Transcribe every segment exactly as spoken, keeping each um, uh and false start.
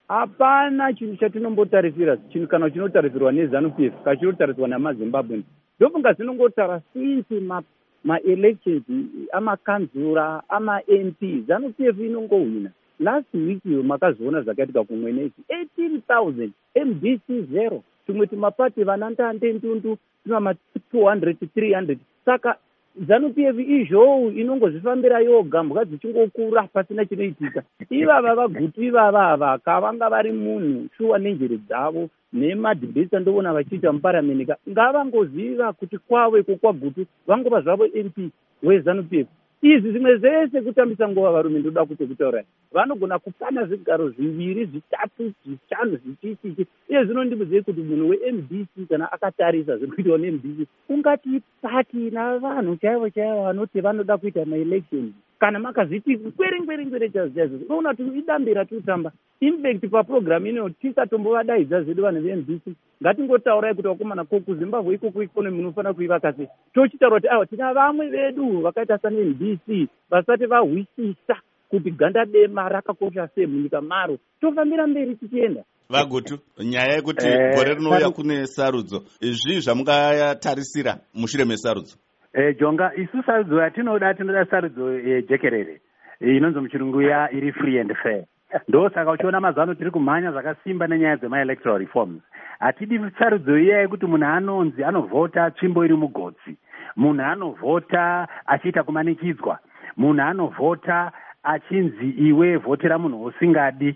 hapana chinhu chatinombotarisira chinhu kana chinotarisirwa neZANU-P F kachinotariswa namaZimbabwe. Ndofunga zvinongotara since ma ma-elections amakanzura ama-M P ZANU-P F inongohwina. Last week makazoona zvakaitika kumwe nezi eighteen thousand M D C zero, tumwe tumapati vanandande ndundu tuna two hundred three hundred. Saka ZANU-P F izvou inongozvifambira yoga, mbwa dzichingokura pasina chinoitika. Ivava vagutu ivava ava kavanga vari munhu shuwa nenjere dzavo nemadhibhesi andoona vachiita muparamenika ngavangoziva kuti kwavo iko kwagutu vangova zvavo M P weZANU-P F. Izvi zvimwe zvese kutambisa nguva varume ndoda kuti kutaura vanogona kupana zvigaro zviviri zvitatu zvishanu zvichichichi. Iye zvinondibvunzei kuti munhu we-M D C kana akatarisa zviri kuitwa ne-M D C ungati pati navanhu chaivo chaivo vanoti vanoda kuita ma-elections kana makazviti kweri ngweri ngweri chaizvo chaizvo. Unoona kuti idambi ratotamba impact paprogramu ino tisatombovadaidza zvedu vanhu ve-M D C. Ngatingotaurai kuti wakomana ko kuZimbabwe ikoko ikonomi munofanira kuivaka sei. Tochitaura kuti awa tina vamwe vedu vakaita sana-M D C vasati vahwisisa kuti ganda dema rakakosha sei munyika maro. Tofambira mberi tichienda. Vagutu, nyaya yekuti gore rinouya kune sarudzo, zvii zvamungatarisira mushure mesarudzo? Eh, Jonga, isu sarudzo yatinoda tinoda sarudzo yejekerere inonzi muchirungu ya iri free and fair. Ndo saka uchiona mazano tiri kumhanya zvakasimba nenyaya dzema-electoral reforms. Hatidi sarudzo iya yekuti munhu anonzi anovhota tsvimbo iri mugotsi, munhu anovhota achiita kumanikidzwa, munhu anovhota achinzi iwe vhotera munhu usingadi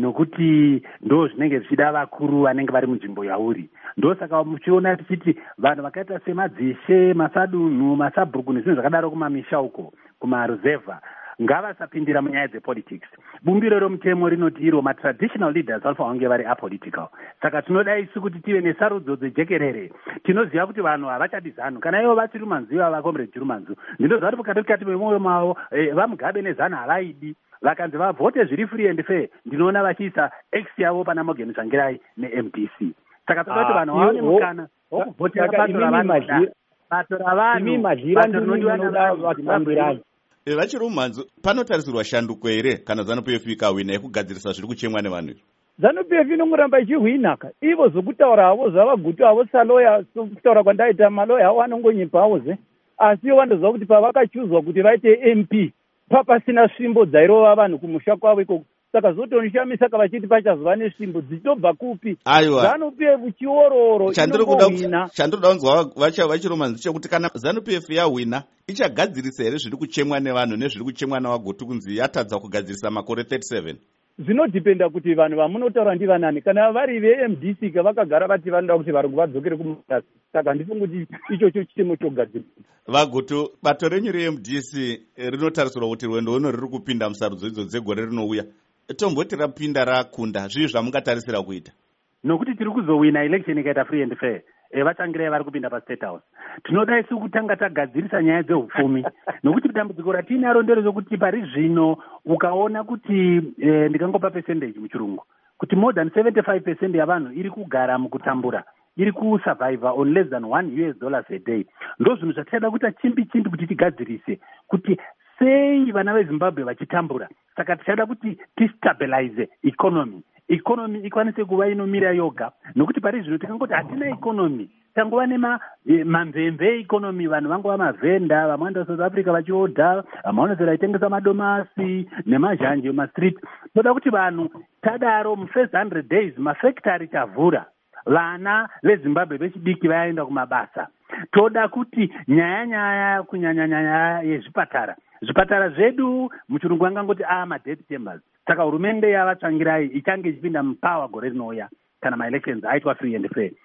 nokuti ndo zvinenge zvichida vakuru vanenge vari munzvimbo yauri. Ndo saka muchiona tichiti vanhu vakaita semadzishe, masadunhu, masabhuku nezvinhu zvakadaro kumamisha uko kumaruzevha ngavasapindira munyaya dzepolitics. Bumbiro romutemo rinoti iro matraditional leaders vanofanira kunge vari apolitical. Saka tinoda isu kuti tive nesarudzo dzejekerere. Tinoziva kuti vanhu havachadi ZANU kana ivo vachiri manziva vakomrade Chirumanzu. Ndinoziva kuti mukati mukati memwoyo mavo vamugabe neZANU havaidi. Vakanzi vavhote zviri free and fair ndinoona vachiisa X yavo pana Morgan Tsvangirai ne-M D C. Saka toda kuti vanhu vaone mukana wokuvhotera bato ravanoda. Bato ravanhu bato rinodiwa vakutambirai. Vachiri mumanzu panotarisirwa shanduko here kana ZANU-P F ikahwina yekugadzirisa zviri kuchemwa nevanhu? ZANU-P F inongoramba ichihwina ka ivo zvokutaura havo zvavagutu havo saloya kutaura kwandaita maloya havo anongonyipa havo ze. Asi ivo vandoziva kuti pavakachuzwa kuti vaite M P papasina svimbo dzairova vanhu kumusha kwavo ikoko. Saka zotonishamisa ka vachiti pachazova nesvimbo dzichitobva kupi? ZANU-P F chiororo inongohwina. Chandinoda kunzwa vachiromanzi chekuti kana ZANU-P F yahwina ichagadzirisa here zviri kuchemwa nevanhu nezviri kuchemwa navagutu kunzi yatadza kugadzirisa makore thirty-seven? Zvinodhipenda kuti vanhu vamunotaura ndivanani. Kana vari ve-M D C vakagara vati vanoda kuti varungu vadzokere kumutasi. Saka ndifunga kuti ichocho chitemo chogadzirwa. Vagutu, bato renyu re-M D C rinotarisirwa kuti rwendo runo riri kupinda musarudzo idzo dzegore rinouya. Tomboti rapinda rakunda, zvii zvamungatarisira kuita? Nokuti tiri kuzowina election ikaita free and fair. E vatangirai vari kupinda paState House. Tinoda isu kutanga tagadzirisa nyaya dzeupfumi. Nokuti dambudziko ratinaro nderezvokuti pari zvino ukaona kuti e, ndikangopa percentage muchirungu kuti more than seventy-five percent yavanhu iri kugara mukutambura, iri kusurvive on less than one U S dollars a day. Ndo zvinhu zvatichada kuita chimbi chimbi kuti tigadzirise kuti sei vana veZimbabwe vachitambura. Saka tichada kuti tistabilize economy. Economy ikwanise kuva inomira yoga. Nokuti pari zvino tikangoti hatina economy. Tangova nema e, mamvemve economy, vanhu vangova mavhenda, vamwanda South Africa vachiodha, vamaonesera itengesa madomasi nemazhanje mastreet. Toda kuti vanhu tadaro mu first one hundred days mafactory chavhura. Vana veZimbabwe vechidiki vaenda kumabasa. Toda kuti nyaya nyaya kunyanya nyaya yezvipatara. Zvipatara zvedu muchirungu angangoti a ma-death chambers. Saka hurumende yavatsvangirai ichange ichipinda mupower gore rinouya kana ma-elections aitwa free and fair.